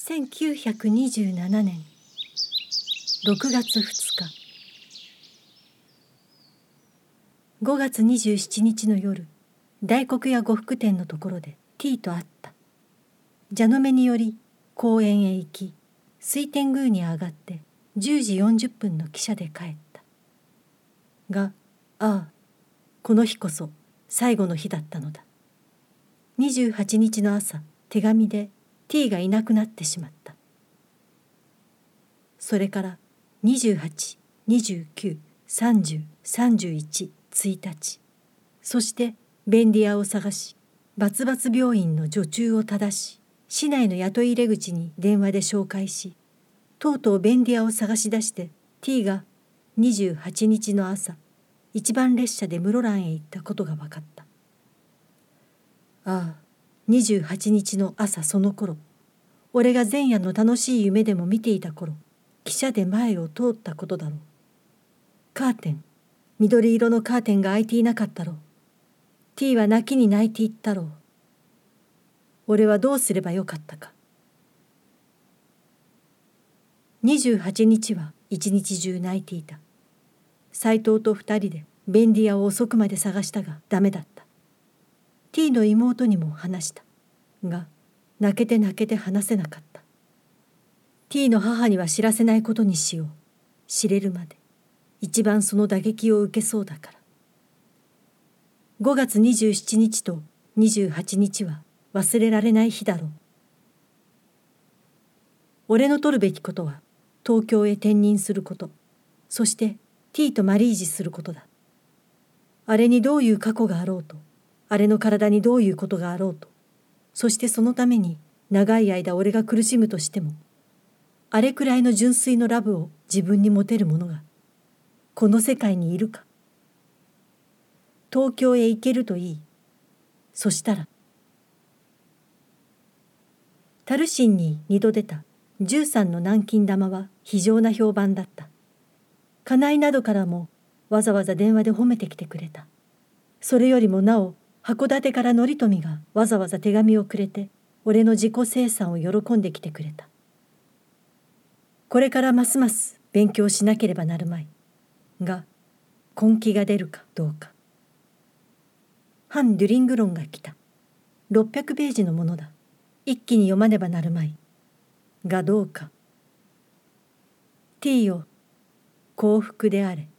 1927年6月2日5月27日の夜、大黒屋呉服店のところで T と会った。蛇の目により公園へ行き、水天宮に上がって10時40分の汽車で帰った。が、この日こそ最後の日だったのだ。28日の朝、手紙で T がいなくなってしまった。それから28、29、30、31、1日、そして便利屋を探し、バツバツ病院の女中を正し、市内の雇い入れ口に電話で紹介し、とうとう便利屋を探し出して T が28日の朝、一番列車で室蘭へ行ったことが分かった。28日の朝その頃、俺が前夜の楽しい夢でも見ていた頃、汽車で前を通ったことだろう。カーテン、緑色のカーテンが開いていなかったろう。T は泣きに泣いていったろう。俺はどうすればよかったか。28日は一日中泣いていた。斎藤と2人で便利屋を遅くまで探したがダメだった。T の妹にも話した。が、泣けて話せなかった。T の母には知らせないことにしよう。知れるまで一番その打撃を受けそうだから。5月27日と28日は忘れられない日だろう。俺の取るべきことは東京へ転任すること、そして T とマリージすることだ。あれにどういう過去があろうと、あれの体にどういうことがあろうと、そしてそのために長い間俺が苦しむとしても、あれくらいの純粋のラブを自分に持てる者がこの世界にいるか。東京へ行けるといい。そしたらタルシンに2度出た13の南京玉は非常な評判だった。家内などからもわざわざ電話で褒めてきてくれた。それよりもなお函館から則富がわざわざ手紙をくれて俺の自己生産を喜んできてくれた。これからますます勉強しなければなるまい。が、根気が出るかどうか。ハン・デュリング論が来た。600ページのものだ。一気に読まねばなるまい。がどうか。T よ、幸福であれ。